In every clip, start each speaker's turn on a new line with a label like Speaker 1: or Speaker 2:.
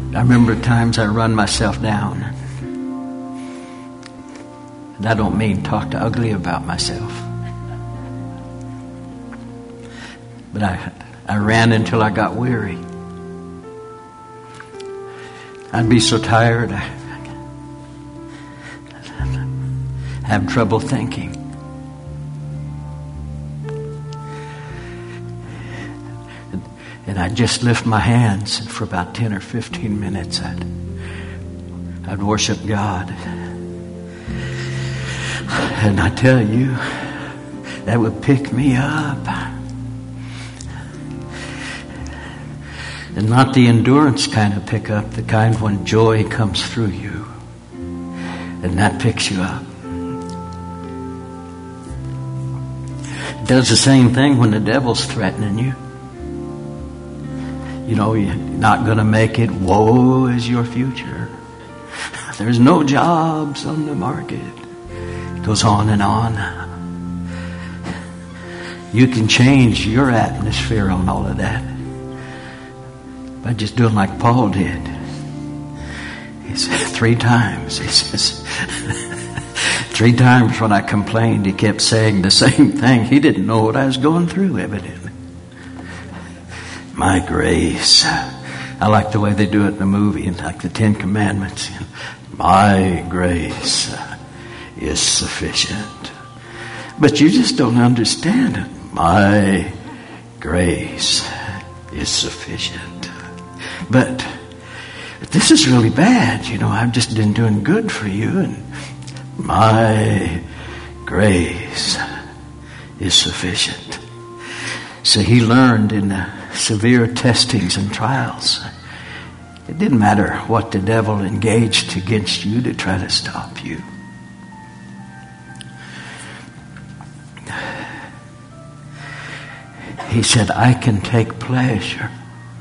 Speaker 1: I remember times I run myself down. And I don't mean talk ugly about myself. But I ran until I got weary. I'd be so tired, I have trouble thinking. And I'd just lift my hands, and for about 10 or 15 minutes I'd worship God. And I tell you, that would pick me up. And not the endurance kind of pick up, the kind when joy comes through you. And that picks you up. It does the same thing when the devil's threatening you. You know, you're not going to make it. Woe is your future. There's no jobs on the market. It goes on and on. You can change your atmosphere on all of that by just doing like Paul did. He said 3 times. He says, 3 times when I complained, he kept saying the same thing. He didn't know what I was going through, evidently. My grace. I like the way they do it in the movie, and like the 10 Commandments. My grace is sufficient. But you just don't understand it. My grace is sufficient. But this is really bad. You know, I've just been doing good for you, and my grace is sufficient. So he learned in the severe testings and trials, it didn't matter what the devil engaged against you to try to stop you. He said, I can take pleasure.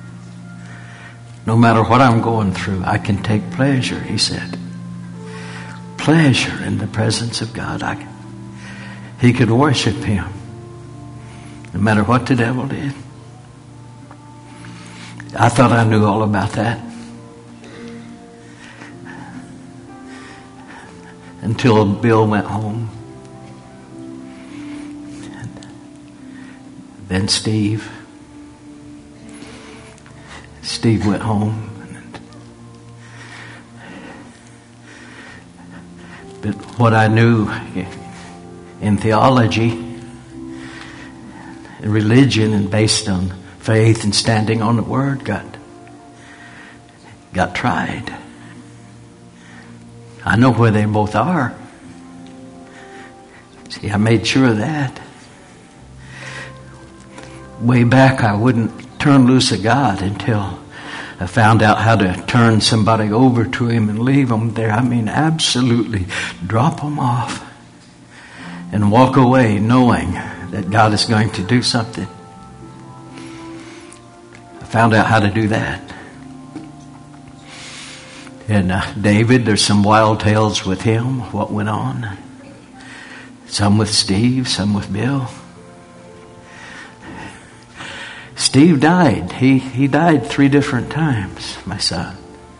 Speaker 1: No matter what I'm going through, I can take pleasure, he said. Pleasure in the presence of God. He could worship him no matter what the devil did. I thought I knew all about that. Until Bill went home. And then Steve went home. But what I knew in theology and religion and based on faith and standing on the Word got tried. I know where they both are. See, I made sure of that. Way back, I wouldn't turn loose of God until I found out how to turn somebody over to him and leave them there. I mean, absolutely drop them off and walk away knowing that God is going to do something. I found out how to do that. And David, there's some wild tales with him, what went on. Some with Steve, some with Bill. Steve died. He died 3 different times, my son.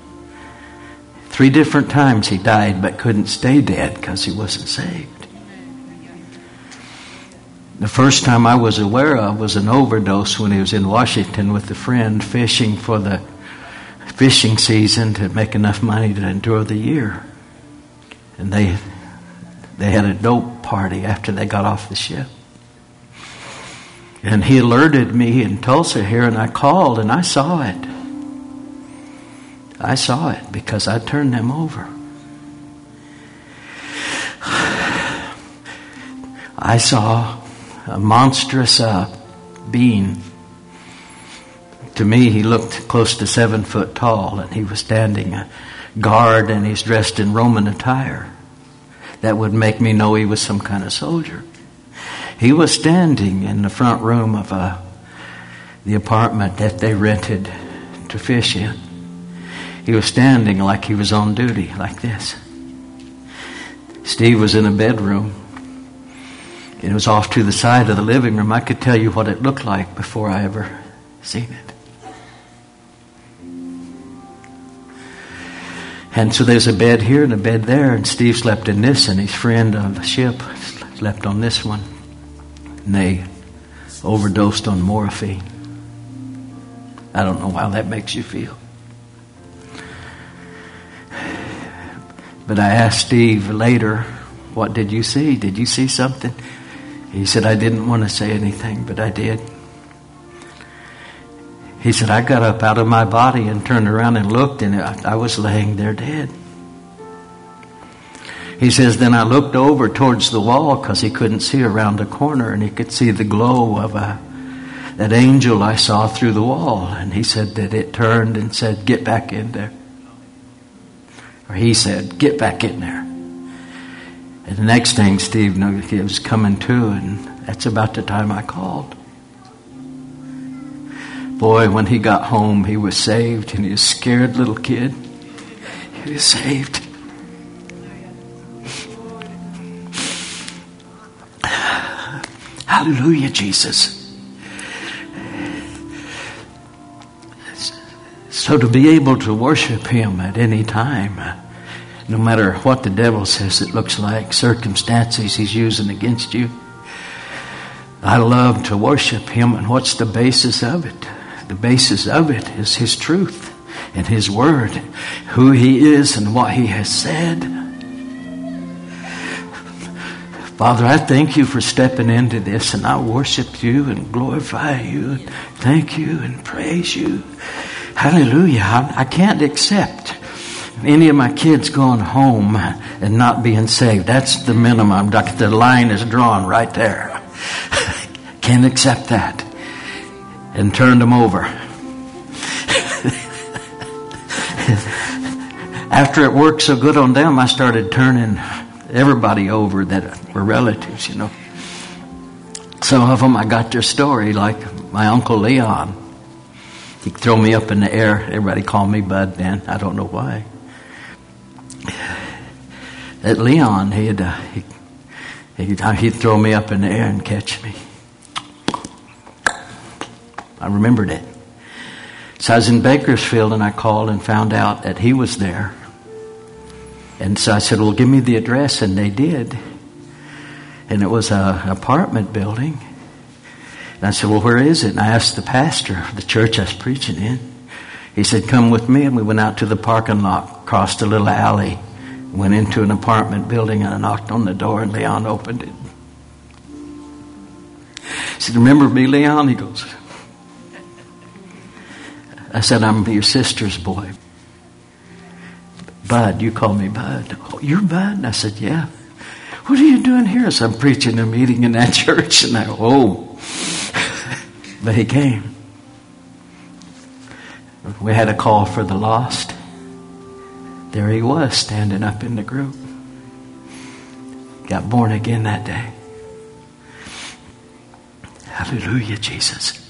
Speaker 1: 3 different times he died, but couldn't stay dead because he wasn't saved. The first time I was aware of was an overdose when he was in Washington with a friend fishing for the fishing season to make enough money to endure the year. And they had a dope party after they got off the ship. And he alerted me in Tulsa here, and I called and I saw it. I saw it because I turned them over. I saw a monstrous being. To me, he looked close to 7 foot tall, and he was standing a guard, and he's dressed in Roman attire. That would make me know he was some kind of soldier. He was standing in the front room of the apartment that they rented to fish in. He was standing like he was on duty, like this. Steve was in a bedroom. It was off to the side of the living room. I could tell you what it looked like before I ever seen it. And so there's a bed here and a bed there, and Steve slept in this, and his friend on the ship slept on this one. And they overdosed on morphine. I don't know how that makes you feel. But I asked Steve later, what did you see? Did you see something? He said, I didn't want to say anything, but I did. He said, I got up out of my body and turned around and looked, and I was laying there dead. He says, then I looked over towards the wall because he couldn't see around the corner, and he could see the glow of that angel I saw through the wall. And he said that it turned and said, get back in there. Or he said, get back in there. And the next thing Steve knew, he was coming to, and that's about the time I called. Boy, when he got home, he was saved, and he was a scared little kid. He was saved. Hallelujah, Jesus. So to be able to worship Him at any time, no matter what the devil says it looks like, circumstances he's using against you, I love to worship Him. And what's the basis of it? The basis of it is His truth and His Word, who He is and what He has said. Father, I thank You for stepping into this, and I worship You and glorify You and thank You and praise You. Hallelujah. I can't accept any of my kids going home and not being saved. That's the minimum. The line is drawn right there. Can't accept that. And turned them over. After it worked so good on them, I started turning everybody over that were relatives, you know. Some of them, I got their story, like my Uncle Leon. He'd throw me up in the air. Everybody called me Bud then. I don't know why. That Leon, he'd throw me up in the air and catch me. I remembered it. So I was in Bakersfield, and I called and found out that he was there. And so I said, well, give me the address, and they did. And it was an apartment building. And I said, well, where is it? And I asked the pastor of the church I was preaching in. He said, come with me. And we went out to the parking lot, crossed a little alley, went into an apartment building, and I knocked on the door, and Leon opened it. He said, remember me, Leon? He goes, I said, I'm your sister's boy. Bud, you call me Bud. Oh, you're Bud? And I said, yeah. What are you doing here? I said, I'm preaching a meeting in that church. And I go, oh. But he came. We had a call for the lost. There he was, standing up in the group. Got born again that day. Hallelujah, Jesus.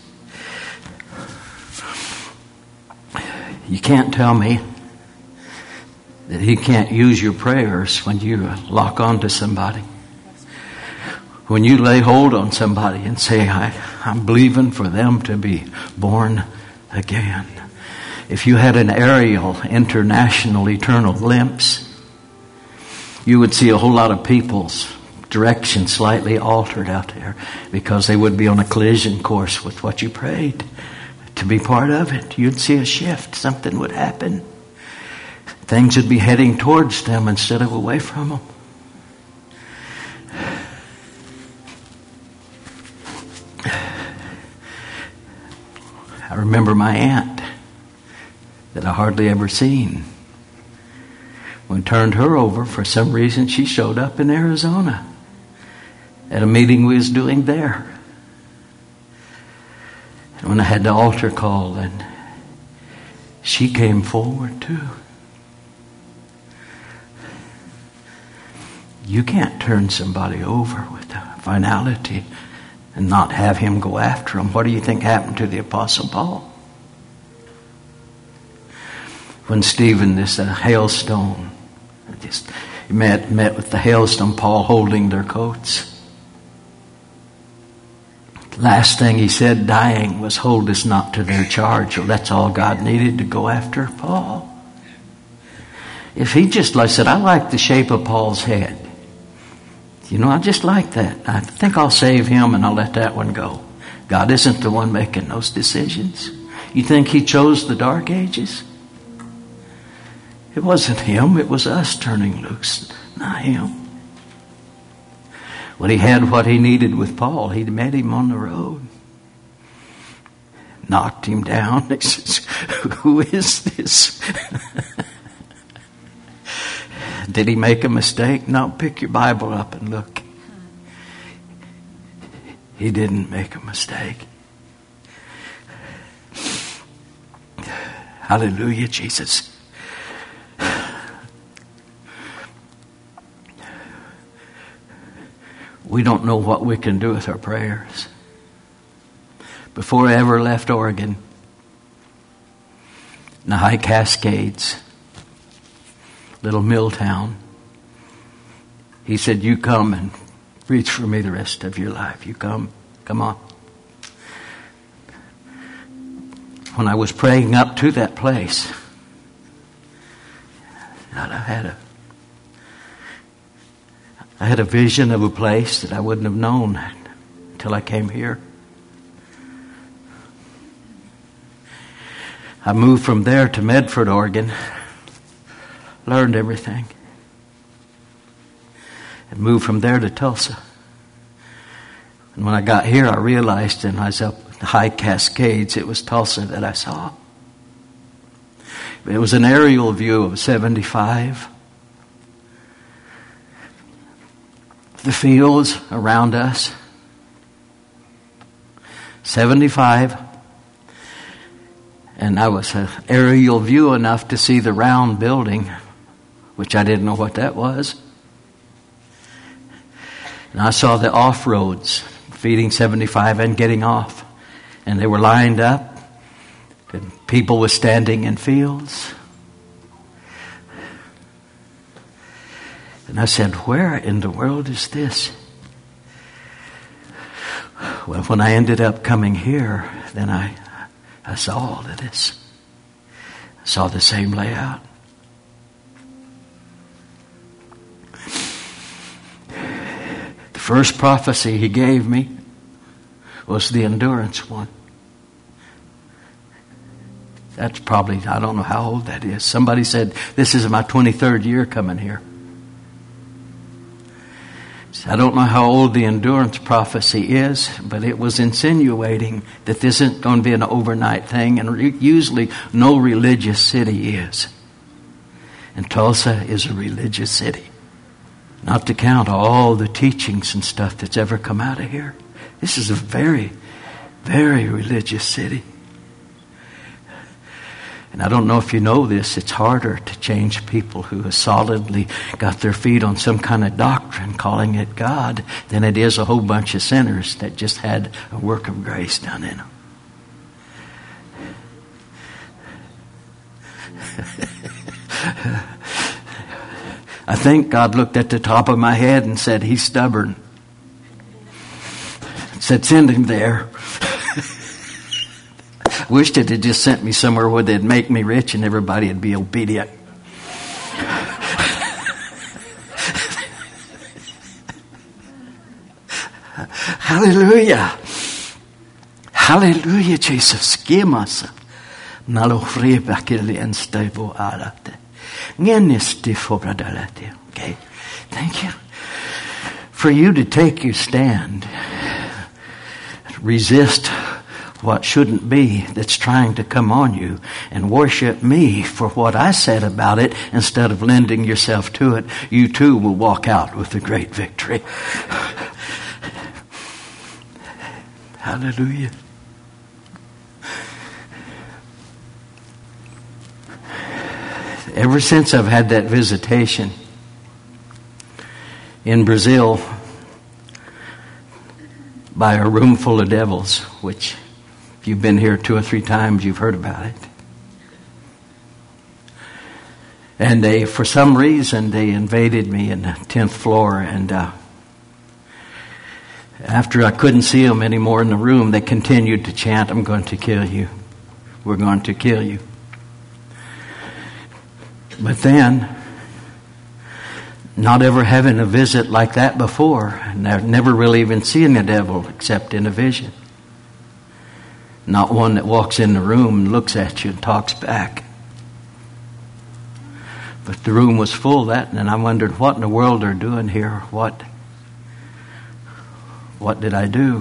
Speaker 1: You can't tell me that He can't use your prayers when you lock on to somebody. When you lay hold on somebody and say, I'm believing for them to be born again. If you had an aerial, international, eternal glimpse, you would see a whole lot of people's direction slightly altered out there because they would be on a collision course with what you prayed. To be part of it, you'd see a shift. Something would happen. Things would be heading towards them instead of away from them. I remember my aunt that I hardly ever seen. When we turned her over, for some reason she showed up in Arizona at a meeting we was doing there. And when I had the altar call, and she came forward too. You can't turn somebody over with a finality and not have him go after them. What do you think happened to the Apostle Paul? When Stephen, this hailstone, he met with the hailstone, Paul holding their coats. Last thing he said, dying, was, hold us not to their charge. Well, that's all God needed to go after Paul. If he just like said, I like the shape of Paul's head. I just like that. I think I'll save him and I'll let that one go. God isn't the one making those decisions. You think he chose the dark ages? It wasn't him. It was us turning loose, not him. When he had what he needed with Paul, he met him on the road. Knocked him down. He says, who is this? Did he make a mistake? No, pick your Bible up and look. He didn't make a mistake. Hallelujah, Jesus. We don't know what we can do with our prayers. Before I ever left Oregon, in the High Cascades, little mill town, he said, you come and preach for me the rest of your life. You come on. When I was praying up to that place, I had a vision of a place that I wouldn't have known until I came here. I moved from there to Medford, Oregon. Learned everything. And moved from there to Tulsa. And when I got here, I realized, and I was up the High Cascades, it was Tulsa that I saw. It was an aerial view of 75. The fields around us. 75. And I was an aerial view enough to see the round building, which I didn't know what that was. And I saw the off-roads feeding 75 and getting off. And they were lined up. And people were standing in fields. And I said, where in the world is this? Well, when I ended up coming here, then I saw all of this. I saw the same layout. The first prophecy he gave me was the endurance one. That's probably, I don't know how old that is. Somebody said, this is my 23rd year coming here. I don't know how old the endurance prophecy is, but it was insinuating that this isn't going to be an overnight thing, and usually no religious city is. And Tulsa is a religious city. Not to count all the teachings and stuff that's ever come out of here. This is a very, very religious city. And I don't know if you know this, it's harder to change people who have solidly got their feet on some kind of doctrine, calling it God, than it is a whole bunch of sinners that just had a work of grace done in them. I think God looked at the top of my head and said, he's stubborn. Said, send him there. Wished it had just sent me somewhere where they'd make me rich and everybody would be obedient. Hallelujah. Hallelujah, Jesus. Give us. Okay. Thank you. For you to take your stand. Resist what shouldn't be that's trying to come on you, and worship me for what I said about it instead of lending yourself to it. You too will walk out with a great victory. Hallelujah. Ever since I've had that visitation in Brazil by a room full of devils, which if you've been here 2 or 3 times, you've heard about it. And they, for some reason, they invaded me in the 10th floor. And after I couldn't see them anymore in the room, they continued to chant, I'm going to kill you. We're going to kill you. But then not ever having a visit like that before, and never really even seeing the devil except in a vision. Not one that walks in the room and looks at you and talks back. But the room was full and I wondered what in the world they're doing here. What did I do?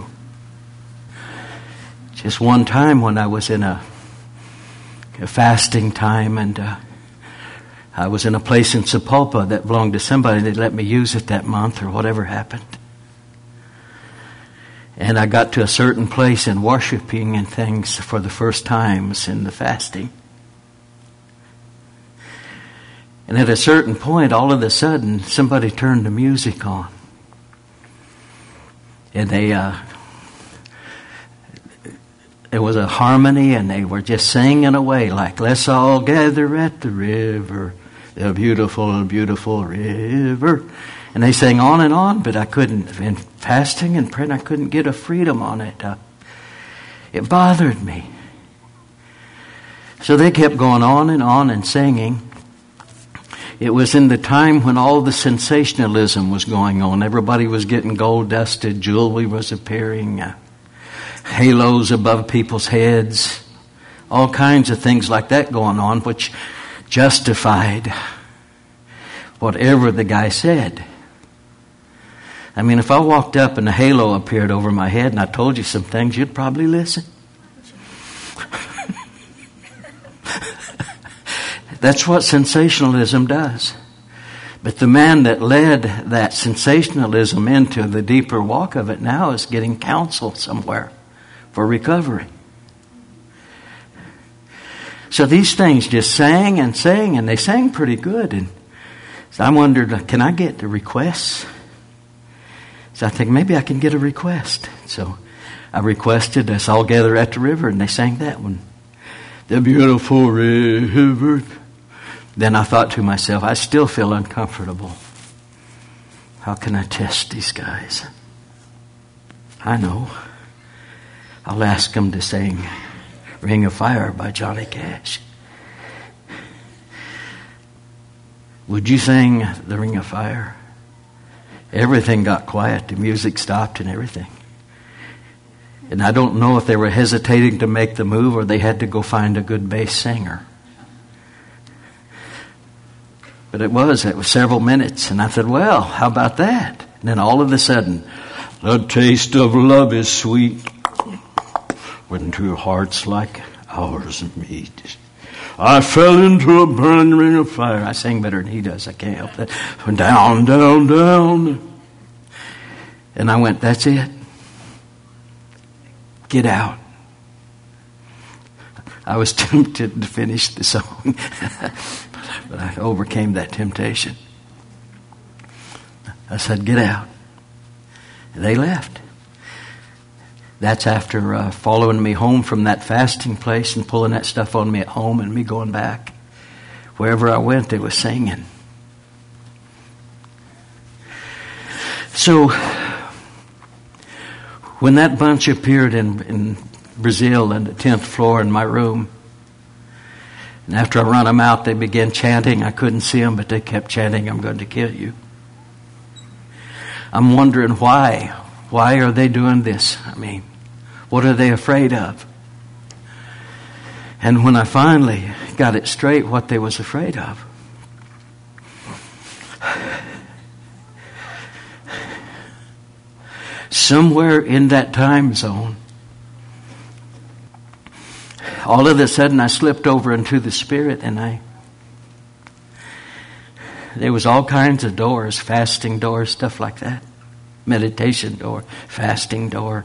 Speaker 1: Just one time when I was in a fasting time, and I was in a place in Sapulpa that belonged to somebody. They let me use it that month or whatever happened. And I got to a certain place in worshiping and things for the first times in the fasting. And at a certain point, all of a sudden, somebody turned the music on. And it was a harmony, and they were just singing away like, let's all gather at the river, the beautiful, beautiful river. And they sang on and on, but I couldn't, in fasting and praying, I couldn't get a freedom on it. It bothered me. So they kept going on and singing. It was in the time when all the sensationalism was going on. Everybody was getting gold dusted, jewelry was appearing, halos above people's heads, all kinds of things like that going on, which justified whatever the guy said. I mean, if I walked up and a halo appeared over my head and I told you some things, you'd probably listen. That's what sensationalism does. But the man that led that sensationalism into the deeper walk of it now is getting counsel somewhere for recovery. So these things just sang, and they sang pretty good. And so I wondered, can I get the requests? So I think maybe I can get a request. So I requested us all gather at the river, and they sang that one. The beautiful river. Then I thought to myself, I still feel uncomfortable. How can I test these guys? I know. I'll ask them to sing Ring of Fire by Johnny Cash. Would you sing the Ring of Fire? Everything got quiet. The music stopped and everything. And I don't know if they were hesitating to make the move or they had to go find a good bass singer. But it was several minutes. And I said, well, how about that? And then all of a sudden, the taste of love is sweet when two hearts like ours meet. I fell into a burning ring of fire. I sing better than he does. I can't help that. Down, down, down. And I went, that's it. Get out. I was tempted to finish the song. But I overcame that temptation. I said, get out. And they left. That's after following me home from that fasting place and pulling that stuff on me at home and me going back. Wherever I went, they were singing. So, when that bunch appeared in Brazil on the 10th floor in my room, and after I run them out, they began chanting. I couldn't see them, but they kept chanting, I'm going to kill you. I'm wondering why. Why are they doing this? I mean, what are they afraid of? And when I finally got it straight what they was afraid of, somewhere in that time zone, all of a sudden I slipped over into the Spirit, and there was all kinds of doors, fasting doors, stuff like that. Meditation door, fasting door.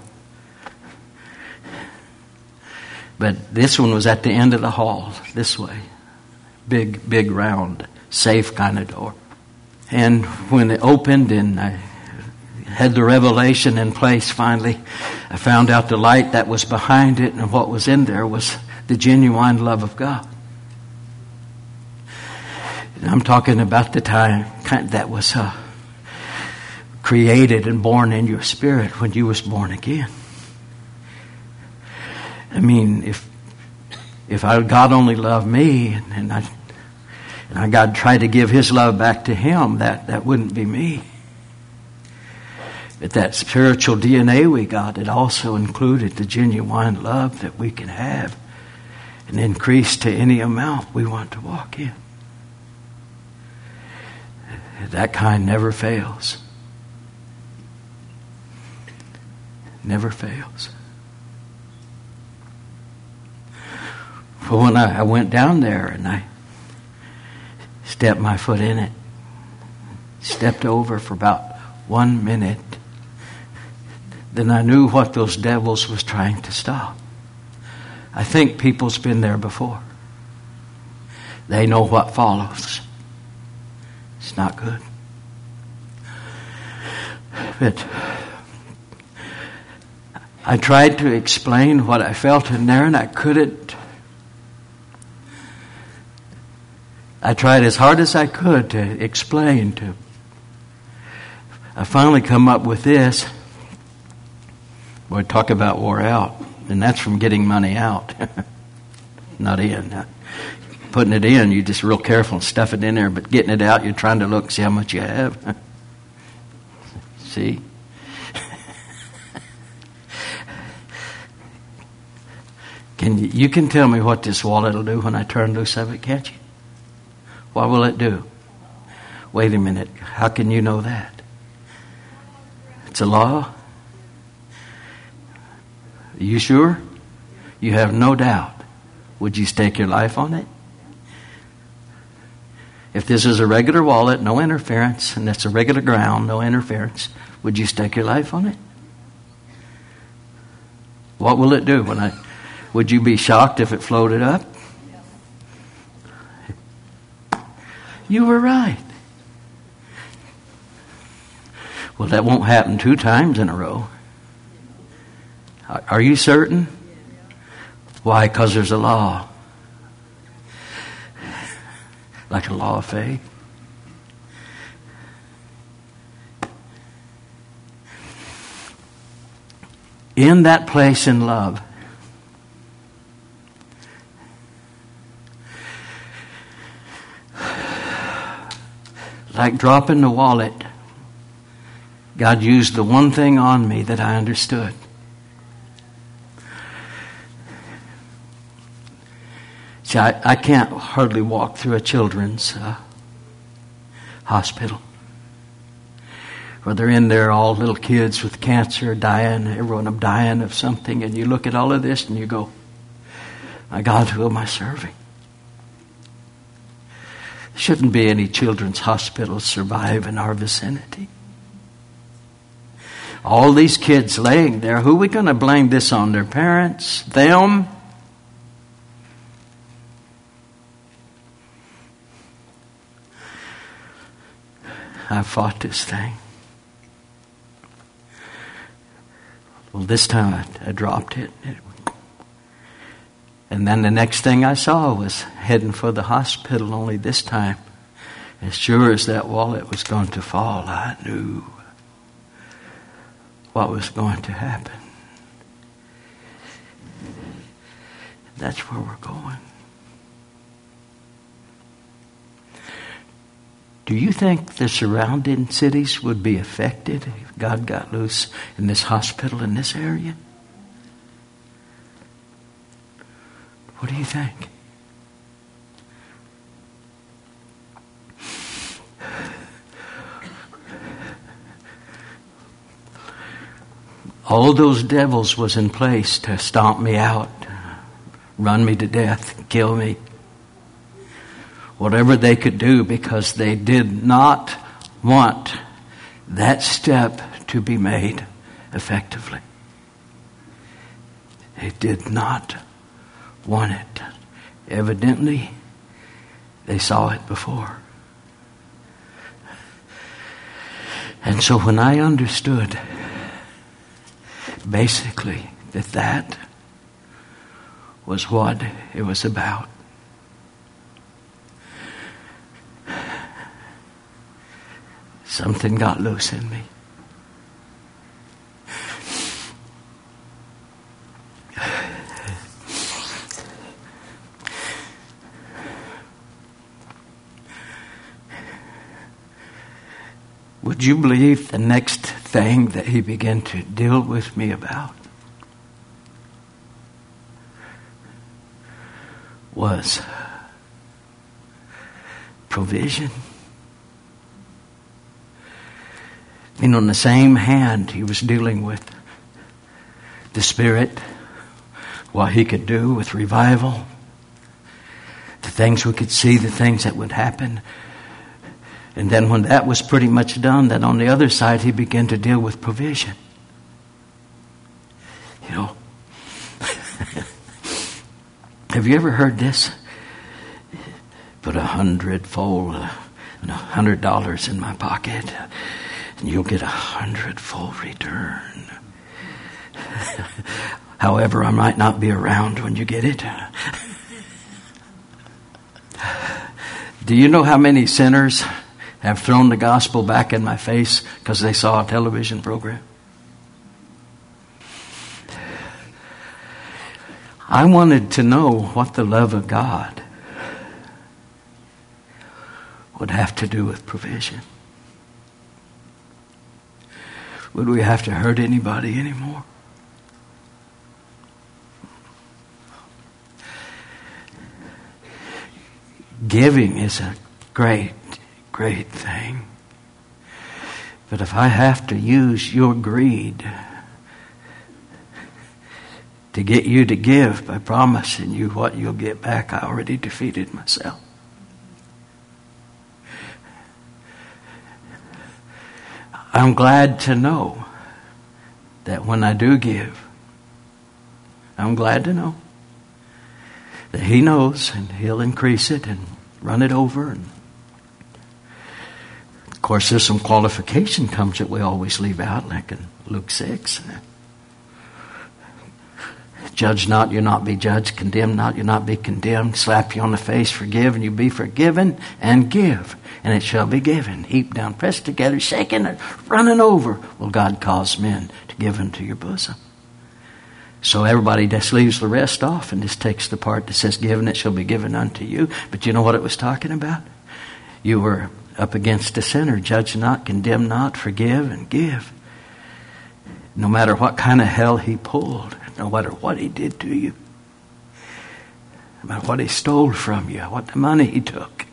Speaker 1: But this one was at the end of the hall, this way. Big, round, safe kind of door. And when it opened and I had the revelation in place finally, I found out the light that was behind it, and what was in there was the genuine love of God. And I'm talking about the time that was created and born in your spirit when you was born again. I mean, if God only loved me, and And God tried to give His love back to him. That wouldn't be me. But that spiritual DNA we got, it also included the genuine love that we can have and increase to any amount we want to walk in. That kind never fails. Never fails. But when I went down there and I stepped my foot in it, stepped over for about 1 minute, then I knew what those devils was trying to stop. I think people's been there before. They know what follows. It's not good. But I tried to explain what I felt in there, and I couldn't. I tried as hard as I could to explain to. I finally come up with this. Boy, talk about wore out. And that's from getting money out. Not in. Putting it in, you're just real careful and stuff it in there. But getting it out, you're trying to look, see how much you have. See? You can tell me what this wallet will do when I turn loose of it, can't you? What will it do? Wait a minute. How can you know that? It's a law? Are you sure? You have no doubt. Would you stake your life on it? If this is a regular wallet, no interference, and it's a regular ground, no interference, would you stake your life on it? What will it do would you be shocked if it floated up? You were right. Well, that won't happen 2 times in a row. Are you certain? Why? Because there's a law. Like a law of faith. In that place in love, like dropping the wallet, God used the one thing on me that I understood. See, I can't hardly walk through a children's hospital where they're in there, all little kids with cancer, dying, everyone of dying of something, and you look at all of this and you go, my God, who am I serving? There shouldn't be any children's hospitals survive in our vicinity. All these kids laying there, who are we going to blame this on? Their parents? Them? I fought this thing. Well, this time I dropped it. And then the next thing I saw was heading for the hospital, only this time, as sure as that wallet was going to fall, I knew what was going to happen. That's where we're going. Do you think the surrounding cities would be affected if God got loose in this hospital in this area? What do you think? All those devils was in place to stomp me out, run me to death, kill me. Whatever they could do, because they did not want that step to be made effectively. They did not want it. Evidently, they saw it before. And so when I understood basically that was what it was about, something got loose in me. Would you believe the next thing that he began to deal with me about was provision? And on the same hand, he was dealing with the Spirit, what he could do with revival, the things we could see, the things that would happen. And then when that was pretty much done, then on the other side, he began to deal with provision. You know, have you ever heard this? Put $100-fold and $100 in my pocket, and you'll get 100-fold return. However, I might not be around when you get it. Do you know how many sinners have thrown the gospel back in my face because they saw a television program? I wanted to know what the love of God would have to do with provision. Would we have to hurt anybody anymore? Giving is a great, great thing. But if I have to use your greed to get you to give by promising you what you'll get back, I already defeated myself. I'm glad to know that when I do give, I'm glad to know that he knows and he'll increase it and run it over. And of course, there's some qualification comes that we always leave out, like in Luke 6. Judge not, you'll not be judged. Condemn not, you'll not be condemned. Slap you on the face, forgive, and you'll be forgiven. And give, and it shall be given. Heaped down, pressed together, shaken, and running over. Will God cause men to give into your bosom? So everybody just leaves the rest off and just takes the part that says, given it shall be given unto you. But you know what it was talking about? You were up against a sinner. Judge not, condemn not, forgive, and give. No matter what kind of hell he pulled, no matter what he did to you, no matter what he stole from you, what the money he took.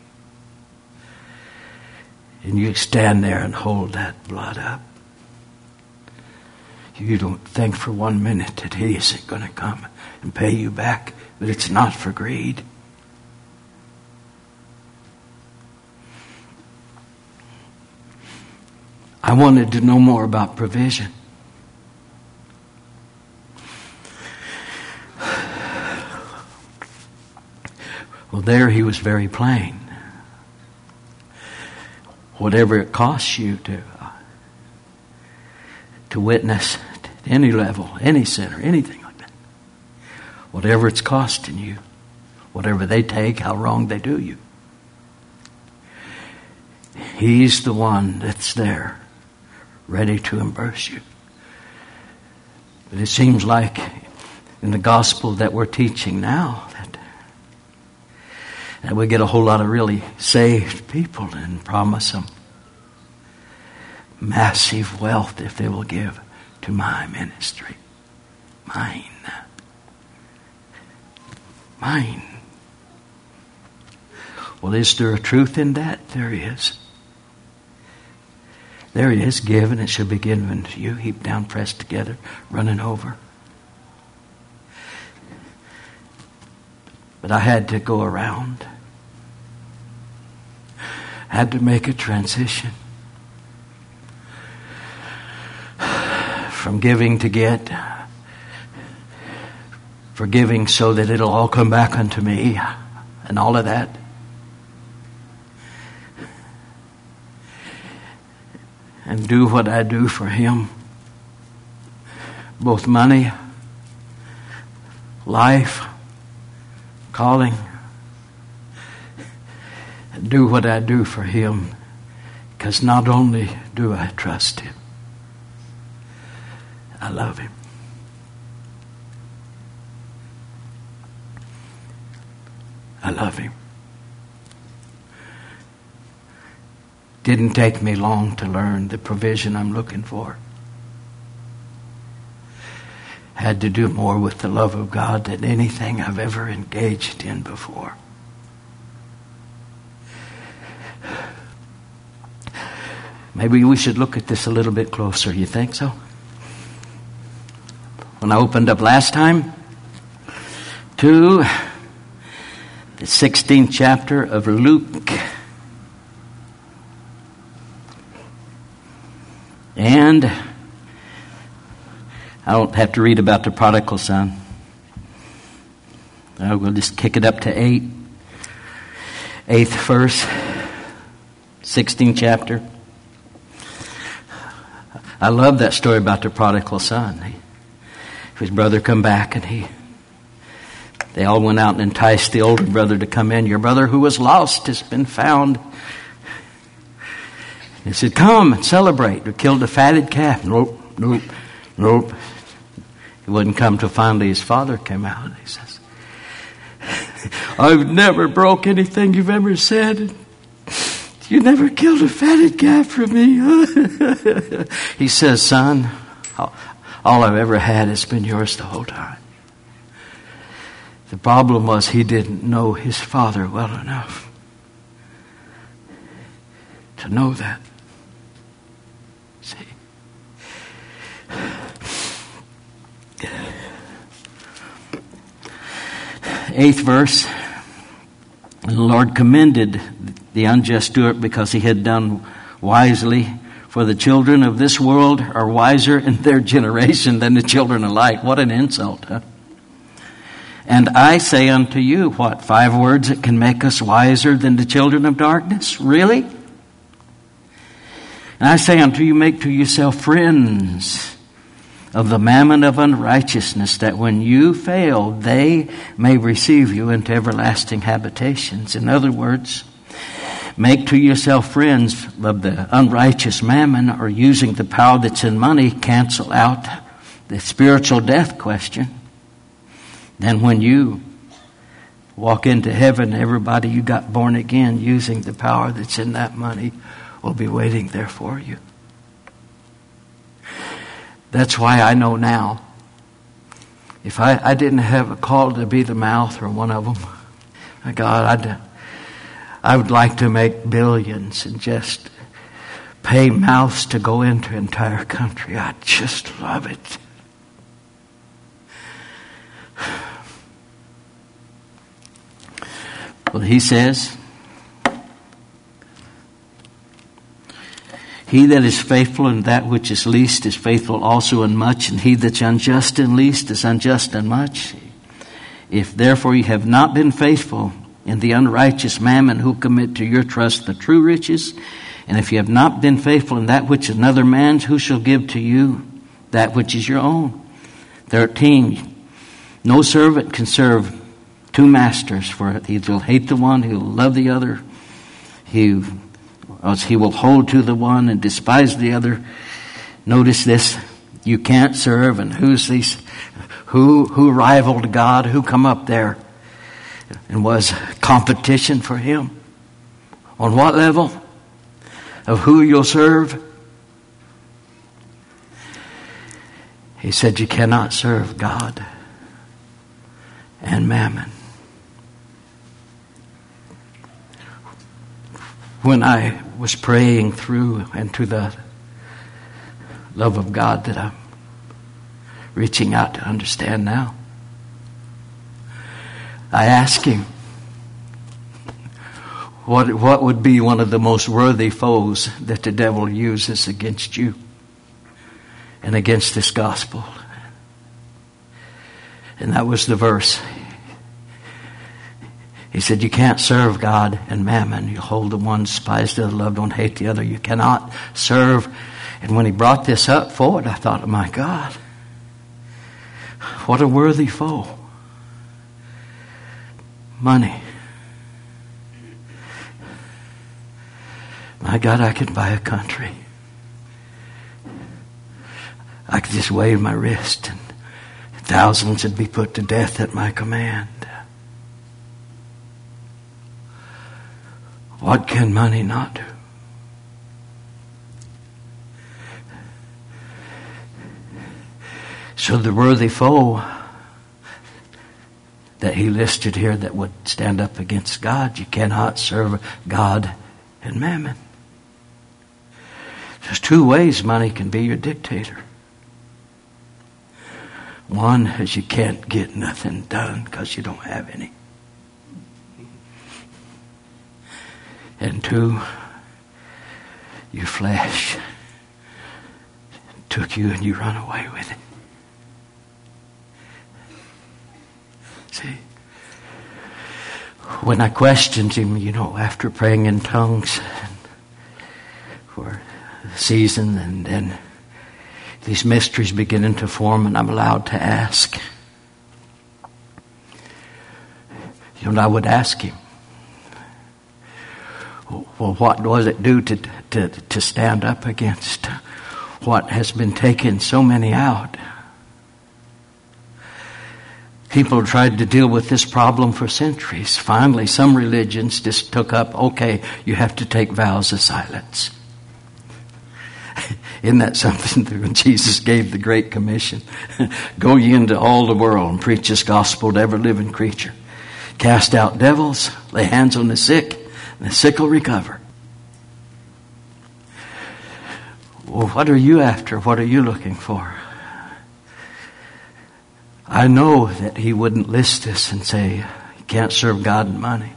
Speaker 1: And you stand there and hold that blood up. You don't think for 1 minute that he isn't going to come and pay you back, but it's not for greed. I wanted to know more about provision. Well, there he was very plain. Whatever it costs you to witness at any level, any sinner, anything like that. Whatever it's costing you, whatever they take, how wrong they do you. He's the one that's there, ready to embrace you. But it seems like in the gospel that we're teaching now, that we get a whole lot of really saved people and promise them massive wealth if they will give to my ministry. Mine. Well, is there a truth in that? There is. There it is, given, it shall be given to you, heaped down, pressed together, running over. But I had to go around. I had to make a transition. From giving to get. Forgiving so that it'll all come back unto me. And all of that. And do what I do for him. Both money, life, calling. Do what I do for him, because not only do I trust him, I love him. I love him. Didn't take me long to learn the provision I'm looking for. Had to do more with the love of God than anything I've ever engaged in before. Maybe we should look at this a little bit closer. You think so? When I opened up last time to the 16th chapter of Luke, and I don't have to read about the prodigal son. We'll just kick it up to 8th verse, 16th chapter. I love that story about the prodigal son. His brother come back, and they all went out and enticed the older brother to come in. Your brother who was lost has been found. He said, come and celebrate. We killed a fatted calf. Nope. He wouldn't come till finally his father came out. And he says, I've never broke anything you've ever said. You never killed a fatted calf for me. He says, son, all I've ever had has been yours the whole time. The problem was he didn't know his father well enough to know that. See? 8th verse. And the Lord commended the unjust steward because he had done wisely. For the children of this world are wiser in their generation than the children of light. What an insult, huh? And I say unto you, what, 5 words that can make us wiser than the children of darkness? Really? And I say unto you, make to yourself friends of the mammon of unrighteousness, that when you fail, they may receive you into everlasting habitations. In other words, make to yourself friends of the unrighteous mammon, or using the power that's in money, cancel out the spiritual death question. Then when you walk into heaven, everybody you got born again using the power that's in that money will be waiting there for you. That's why I know now, if I didn't have a call to be the mouth or one of them, my God, I would like to make billions and just pay mouths to go into an entire country. I just love it. Well, he says, he that is faithful in that which is least is faithful also in much, and he that's unjust in least is unjust in much. If therefore you have not been faithful in the unrighteous mammon, who commit to your trust the true riches? And if you have not been faithful in that which is another man's, who shall give to you that which is your own? 13. No servant can serve 2 masters, for he will hate the one, he will love the other. He will hold to the one and despise the other. Notice this: you can't serve. And who's these? Who rivaled God? Who come up there and was competition for him? On what level? Of who you'll serve? He said you cannot serve God and mammon. When I was praying through into the love of God that I'm reaching out to understand now, I asked him, what would be one of the most worthy foes that the devil uses against you and against this gospel? And that was the verse. He said, you can't serve God and mammon. You hold the one, despise the other, love, don't hate the other. You cannot serve. And when he brought this up forward, I thought, oh my God, what a worthy foe. Money. My God, I could buy a country. I could just wave my wrist and thousands would be put to death at my command. . What can money not do? So the worthy foe that he listed here that would stand up against God, you cannot serve God and mammon. There's two ways money can be your dictator. One is you can't get nothing done because you don't have any. And two, your flesh took you and you run away with it. See, when I questioned him, after praying in tongues for a season, and then these mysteries beginning to form, and I'm allowed to ask. I would ask him, well, what does it do to stand up against what has been taking so many out? People tried to deal with this problem for centuries. Finally, some religions just took up, okay, you have to take vows of silence. Isn't that something that when Jesus gave the Great Commission? Go ye into all the world and preach this gospel to every living creature. Cast out devils, lay hands on the sick, and the sick will recover. Well, what are you after? What are you looking for? I know that he wouldn't list this and say, you can't serve God and money.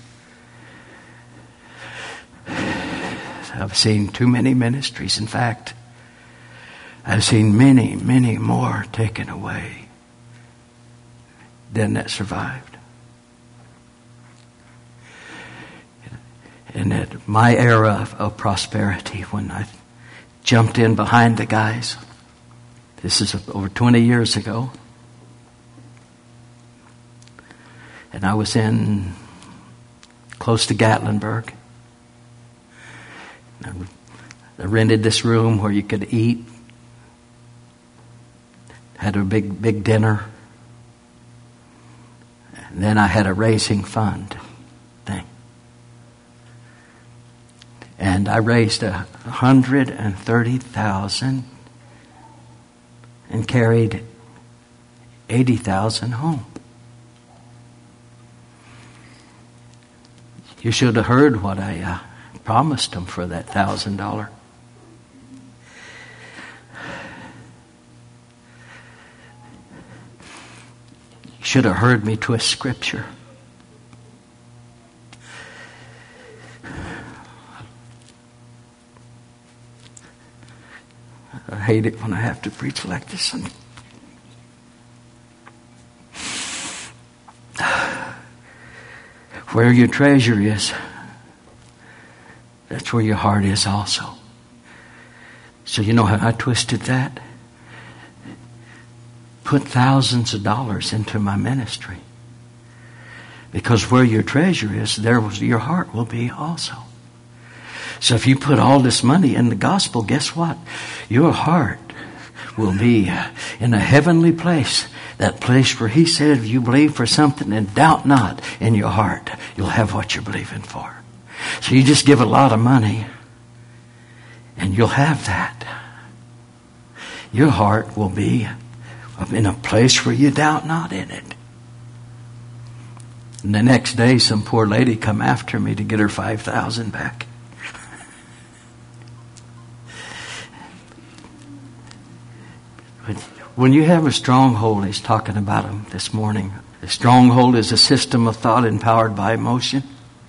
Speaker 1: I've seen too many ministries. In fact, I've seen many, many more taken away than that survived. And at my era of prosperity, when I jumped in behind the guys, this is over 20 years ago, and I was in close to Gatlinburg. I rented this room where you could eat. Had a big dinner. And then I had a raising fund thing. And I raised $130,000 and carried $80,000 home. You should have heard what I promised them for that $1,000. You should have heard me twist scripture. I hate it when I have to preach like this. Where your treasure is, that's where your heart is also. So you know how I twisted that? Put thousands of dollars into my ministry. Because where your treasure is, there your heart will be also. So if you put all this money in the gospel, guess what? Your heart will be in a heavenly place. That place where he said, if you believe for something and doubt not in your heart, you'll have what you're believing for. So you just give a lot of money and you'll have that. Your heart will be in a place where you doubt not in it. And the next day, some poor lady come after me to get her $5,000 back. When you have a stronghold, he's talking about them this morning. A stronghold is a system of thought empowered by emotion.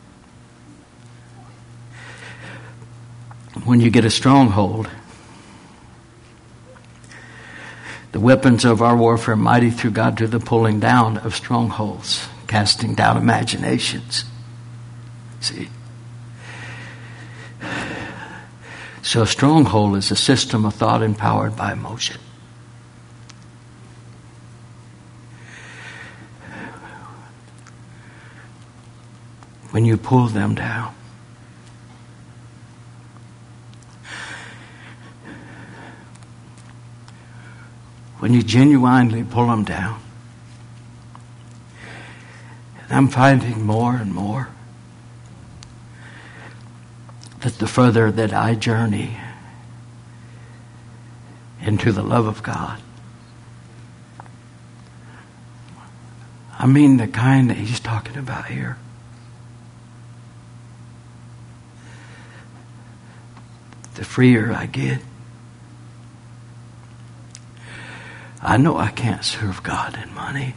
Speaker 1: When you get a stronghold, the weapons of our warfare are mighty through God to the pulling down of strongholds, casting down imaginations. See? So a stronghold is a system of thought empowered by emotion. When you pull them down, when you genuinely pull them down, and I'm finding more and more that the further that I journey into the love of God, I mean the kind that he's talking about here. The freer I get. I know I can't serve God in money.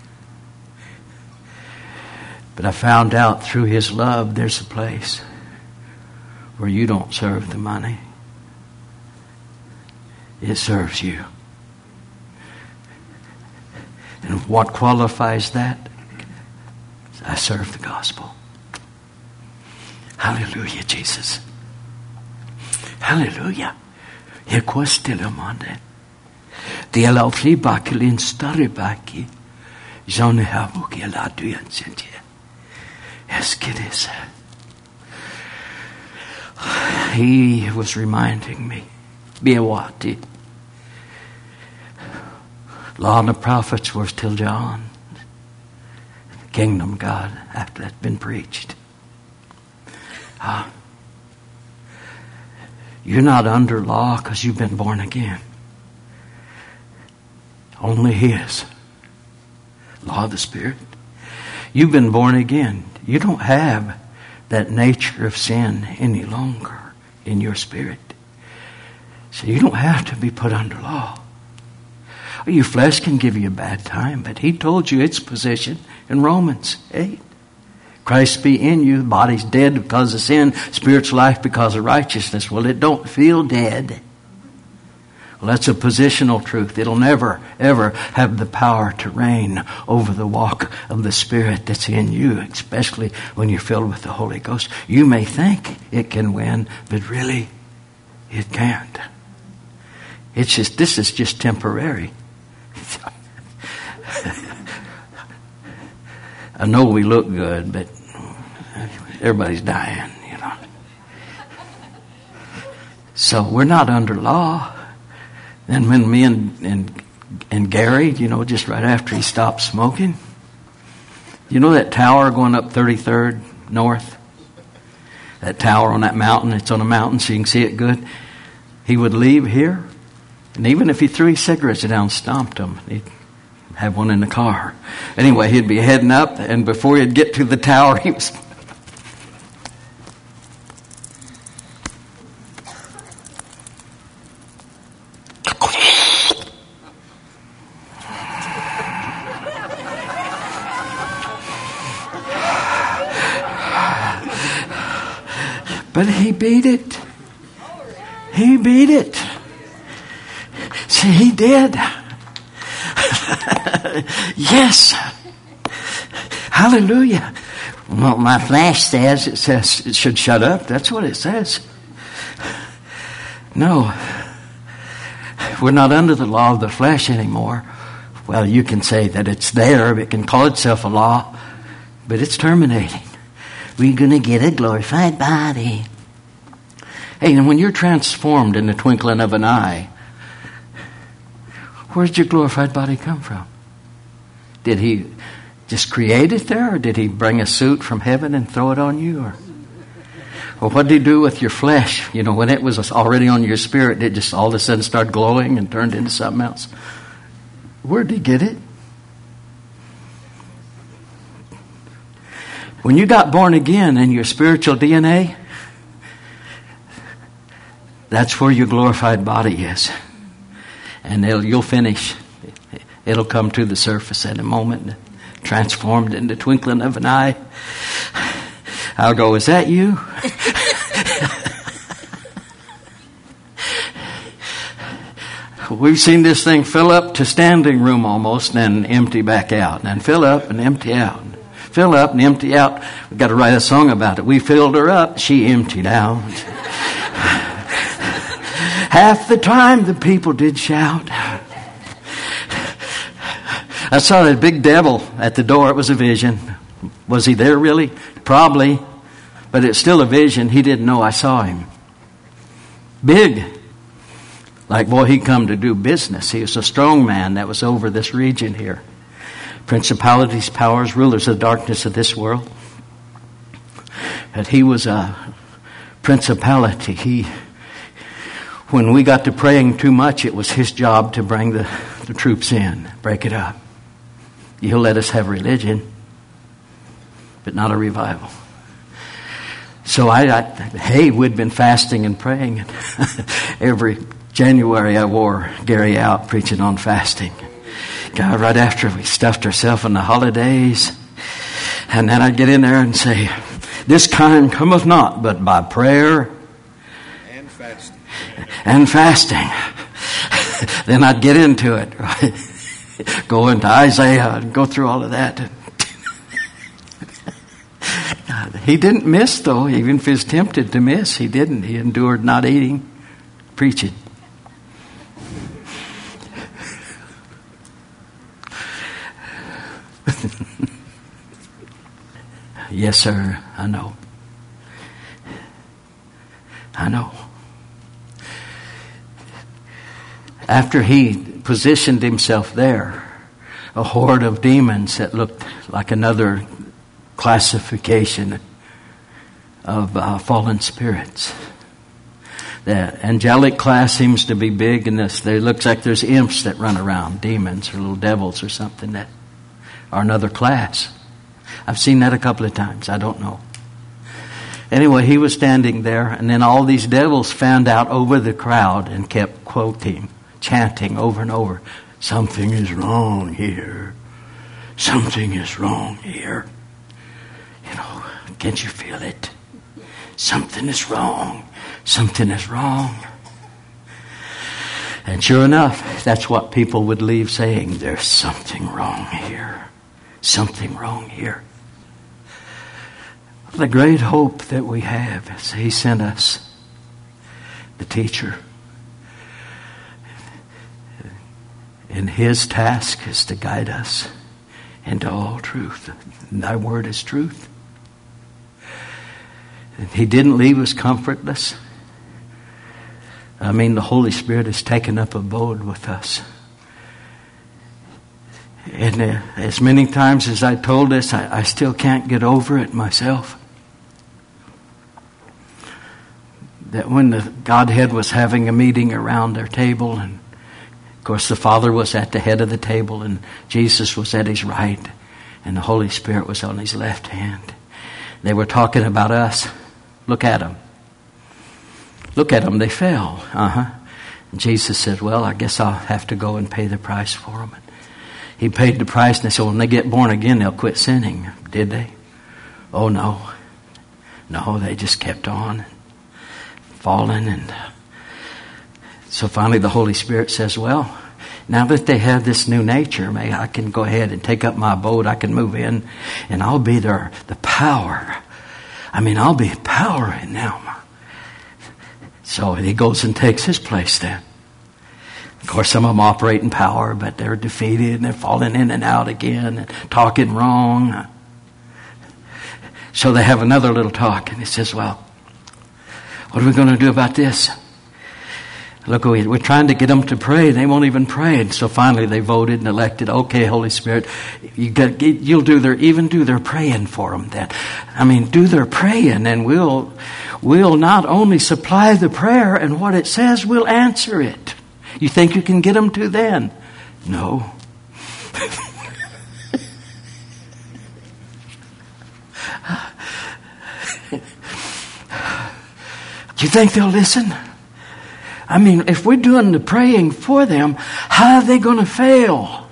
Speaker 1: But I found out through His love there's a place where you don't serve the money. It serves you. And what qualifies that? I serve the gospel. Hallelujah, Jesus. Hallelujah. E questo è l'amore. Di alla fribaki l'instaribaki. Jone habuki ala duyansentie. Eskidis. He was reminding me. Biawati. Law and the prophets were till John. Kingdom God after that's been preached. You're not under law because you've been born again. Only His. Law of the Spirit. You've been born again. You don't have that nature of sin any longer in your spirit. So you don't have to be put under law. Your flesh can give you a bad time, but He told you its position in Romans 8. Christ be in you, the body's dead because of sin, spirit's life because of righteousness. Well, it don't feel dead. Well, that's a positional truth. It'll never, ever have the power to reign over the walk of the Spirit that's in you, especially when you're filled with the Holy Ghost. You may think it can win, but really, it can't. This is just temporary. I know we look good, but everybody's dying, you know. So we're not under law. Then when me and Gary, you know, just right after he stopped smoking, you know that tower going up 33rd North? That tower on that mountain, it's on a mountain so you can see it good. He would leave here, and even if he threw his cigarettes down and stomped them, he'd have one in the car. Anyway, he'd be heading up, and before he'd get to the tower, he was... But he beat it. He beat it. See, he did. Yes. Hallelujah. Well, my flash says it should shut up. That's what it says. No. We're not under the law of the flesh anymore. Well, you can say that it's there. It can call itself a law. But it's terminating. We're going to get a glorified body. Hey, and when you're transformed in the twinkling of an eye, where did your glorified body come from? Did He just create it there, or did He bring a suit from heaven and throw it on you? Or what did He do with your flesh? You know, when it was already on your spirit, it just all of a sudden started glowing and turned into something else. Where did He get it? When you got born again in your spiritual DNA, that's where your glorified body is. And you'll finish. It'll come to the surface in a moment, transformed in the twinkling of an eye. I'll go, is that you? We've seen this thing fill up to standing room almost and empty back out. And fill up and empty out. Fill up and empty out. We've got to write a song about it. We filled her up, she emptied out. Half the time the people did shout. I saw that big devil at the door. It was a vision. Was he there really? Probably. But it's still a vision. He didn't know I saw him. Big. Like, boy, he come to do business. He was a strong man that was over this region here. Principalities, powers, rulers of darkness of this world. But he was a principality. When we got to praying too much, it was his job to bring the troops in, break it up. He'll let us have religion. but not a revival. So we'd been fasting and praying. Every January I wore Gary out preaching on fasting. God, right after we stuffed ourselves in the holidays, and then I'd get in there and say, this kind cometh not but by prayer and fasting. Then I'd get into it, right? Go into Isaiah and go through all of that. He didn't miss, though. Even if he was tempted to miss, he didn't. He endured not eating, preaching. Yes, sir, I know. After he positioned himself there, a horde of demons that looked like another classification of fallen spirits. The angelic class seems to be big in this. It looks like there's imps that run around, demons or little devils or something that are another class. I've seen that a couple of times. I don't know. Anyway, he was standing there, and then all these devils fanned out over the crowd and kept quoting, chanting over and over, something is wrong here. Something is wrong here. You know, can't you feel it? Something is wrong. Something is wrong. And sure enough, that's what people would leave saying. There's something wrong here. Something wrong here. The great hope that we have is He sent us the teacher. And His task is to guide us into all truth. And Thy word is truth. And He didn't leave us comfortless. I mean, the Holy Spirit has taken up abode with us. And as many times as I told this, I still can't get over it myself. That when the Godhead was having a meeting around their table, and of course the Father was at the head of the table, and Jesus was at His right, and the Holy Spirit was on His left hand. They were talking about us. Look at them. Look at them, they fell. And Jesus said, well, I guess I'll have to go and pay the price for them. And He paid the price, and they said, when they get born again, they'll quit sinning. Did they? Oh, no. No, they just kept on falling. And so finally the Holy Spirit says, well, now that they have this new nature, maybe I can go ahead and take up my abode. I can move in, and I'll be the power. I mean, I'll be power in them. So He goes and takes His place then. Of course, some of them operate in power, but they're defeated and they're falling in and out again and talking wrong. So they have another little talk, and He says, well, what are we going to do about this? Look, we're trying to get them to pray. They won't even pray. And so finally they voted and elected, okay, Holy Spirit, you'll do their praying for them then. I mean, do their praying, and we'll not only supply the prayer and what it says, we'll answer it. You think you can get them to then? No. Do you think they'll listen? I mean, if we're doing the praying for them, how are they going to fail?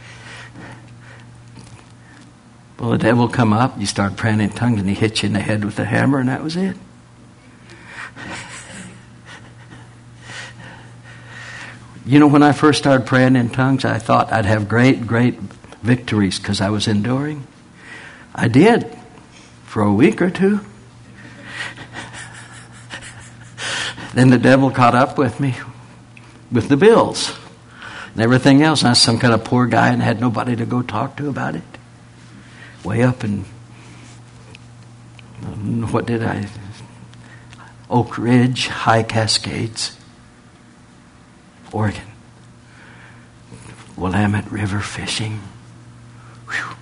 Speaker 1: Well, the devil come up, you start praying in tongues, and he hits you in the head with a hammer, and that was it. You know, when I first started praying in tongues, I thought I'd have great, great victories because I was enduring. I did for a week or two. Then the devil caught up with me with the bills and everything else. I was some kind of poor guy and had nobody to go talk to about it. Way up in, Oak Ridge, High Cascades, Oregon. Willamette River fishing. Whew.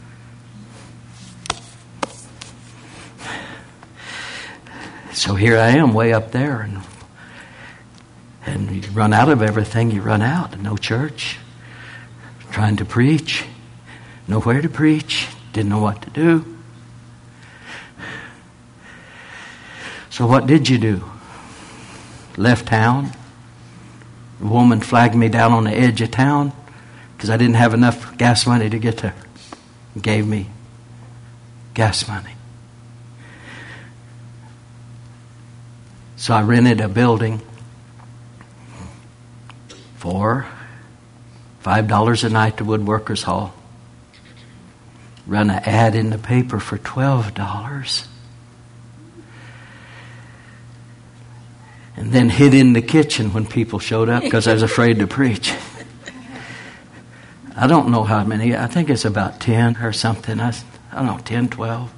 Speaker 1: So here I am way up there, and you run out of everything, you run out. No church, trying to preach, nowhere to preach, didn't know what to do. So what did you do? Left town? The woman flagged me down on the edge of town because I didn't have enough gas money to get there. Gave me gas money. So I rented a building for $5 a night to Woodworkers Hall. Run an ad in the paper for $12. And then hid in the kitchen when people showed up because I was afraid to preach. I don't know how many. I think it's about 10 or something. I don't know, 10, 12.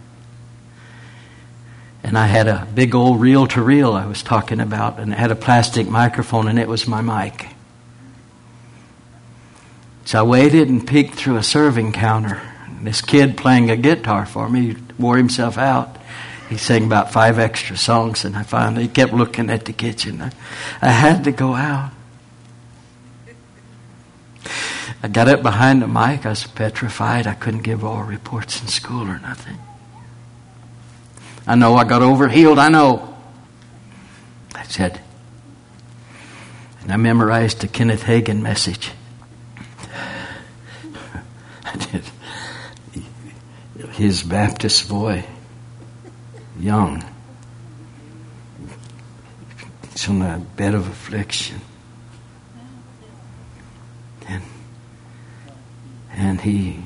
Speaker 1: And I had a big old reel-to-reel I was talking about, and it had a plastic microphone, and it was my mic. So I waited and peeked through a serving counter. And this kid playing a guitar for me wore himself out. He sang about 5 extra songs, and I finally kept looking at the kitchen. I had to go out. I got up behind the mic. I was petrified. I couldn't give oral reports in school or nothing. I know I got overhealed. I know. I said, and I memorized the Kenneth Hagin message. I did. His Baptist boy, young, it's on a bed of affliction. And he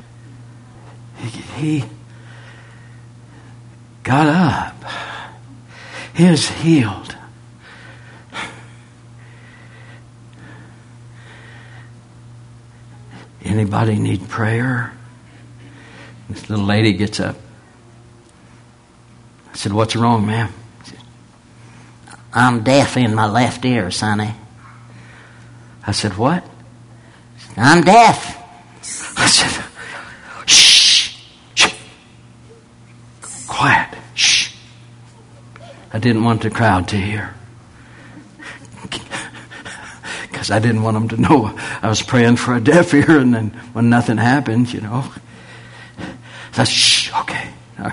Speaker 1: got up. He was healed. Anybody need prayer? This little lady gets up. I said, "What's wrong, ma'am?" She said, "I'm deaf in my left ear, sonny." I said, "What?" She said, "I'm deaf." I said, "Shh, shh, quiet, shh." I didn't want the crowd to hear, because I didn't want them to know I was praying for a deaf ear, and then when nothing happened, So I said, "Shh, okay."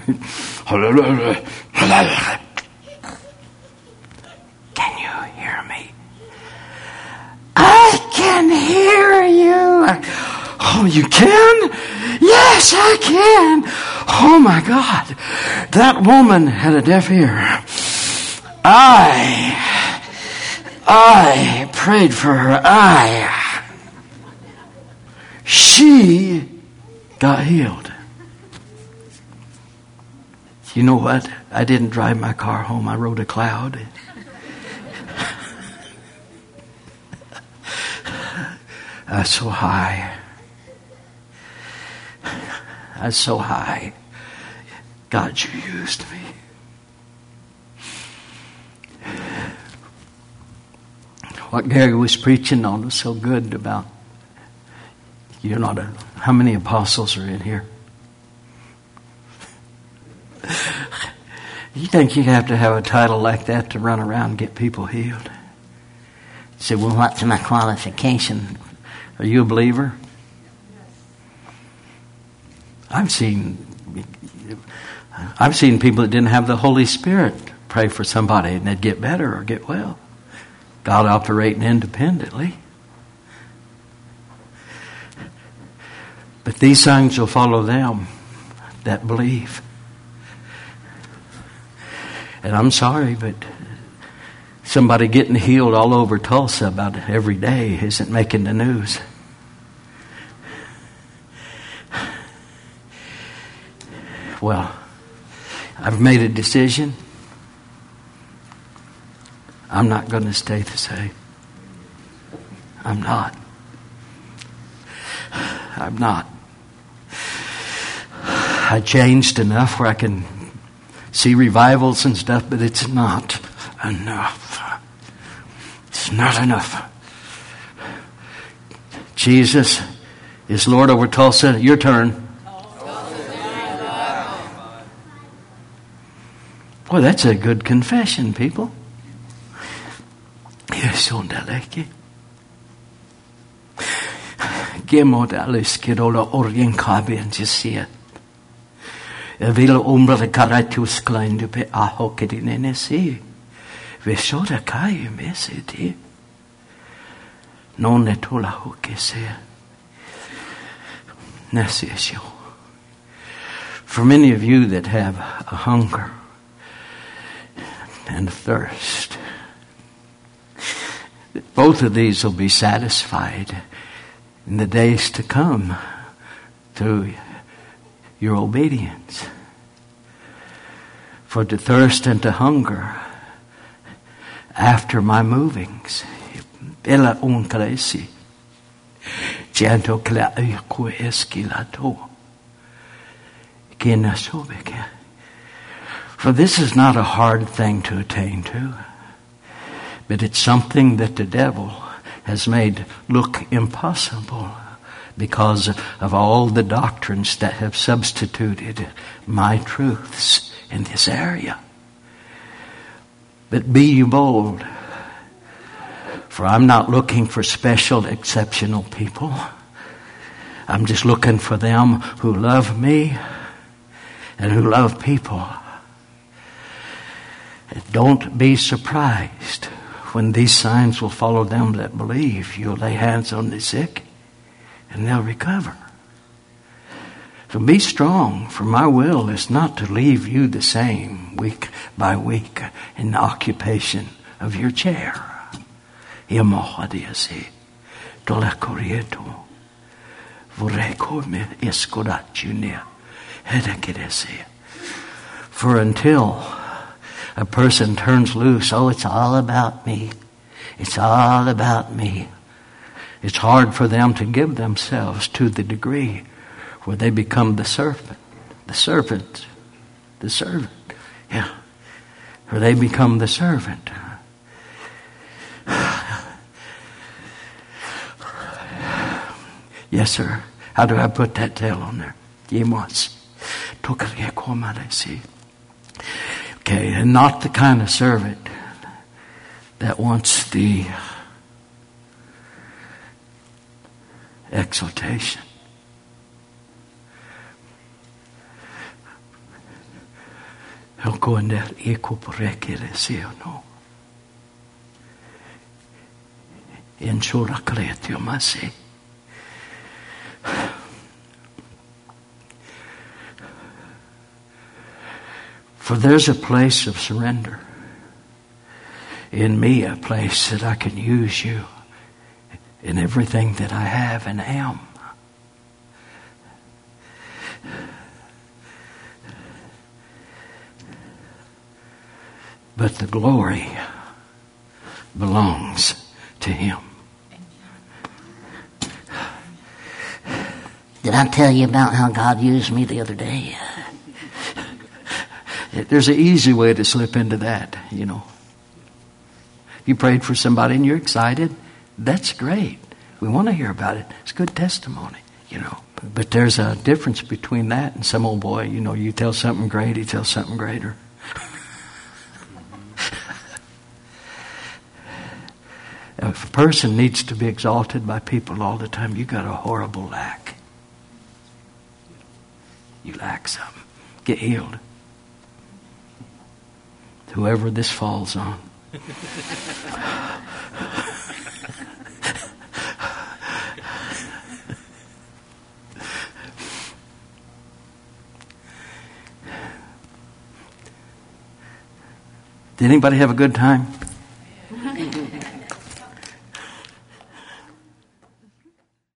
Speaker 1: Can you hear me? I can hear you. Oh, you can? Yes, I can. Oh my God. That woman had a deaf ear. I prayed for her. She got healed. You know what? I didn't drive my car home. I rode a cloud. I was so high. I was so high. God, you used me. What Gary was preaching on was so good about, how many apostles are in here? You think you have to have a title like that to run around and get people healed? You say, "Well, what's my qualification? Are you a believer?" I've seen people that didn't have the Holy Spirit pray for somebody and they'd get better or get well. God operating independently. But these signs will follow them that believe. And I'm sorry, but somebody getting healed all over Tulsa about every day isn't making the news. Well, I've made a decision. I'm not going to stay the same. I'm not. I changed enough where I can see revivals and stuff, but it's not enough. It's not enough. Jesus is Lord over Tulsa. Your turn. Boy, that's a good confession, people. Jag vill området karatius klein du pe ahokedinenesi. Veshoda kai mesiti. Non etola hokese. Nasiesho. For many of you that have a hunger and a thirst, both of these will be satisfied in the days to come through your obedience. For to thirst and to hunger after my movings. Ela unkalesi. Janto kla ko eskilato. For this is not a hard thing to attain to, but it's something that the devil has made look impossible because of all the doctrines that have substituted my truths in this area. But be you bold, for I'm not looking for special, exceptional people. I'm just looking for them who love me and who love people. Don't be surprised when these signs will follow them that believe. You'll lay hands on the sick and they'll recover. So be strong, for my will is not to leave you the same week by week in the occupation of your chair. For until a person turns loose, it's all about me. It's all about me. It's hard for them to give themselves to the degree where they become the servant. Yeah. Where they become the servant. Yes, sir. How do I put that tail on there? Okay, and not the kind of servant that wants the exaltation. He'll go in there, no. In Shurakletio Masi. For there's a place of surrender in me, a place that I can use you in everything that I have and am. But the glory belongs to Him.
Speaker 2: Did I tell you about how God used me the other day?
Speaker 1: There's an easy way to slip into that, you know. You prayed for somebody and you're excited. That's great. We want to hear about it. It's good testimony, you know. But there's a difference between that and some old boy, you know, you tell something great, he tells something greater. If a person needs to be exalted by people all the time, you got a horrible lack. You lack something. Get healed. Whoever this falls on. Did anybody have a good time?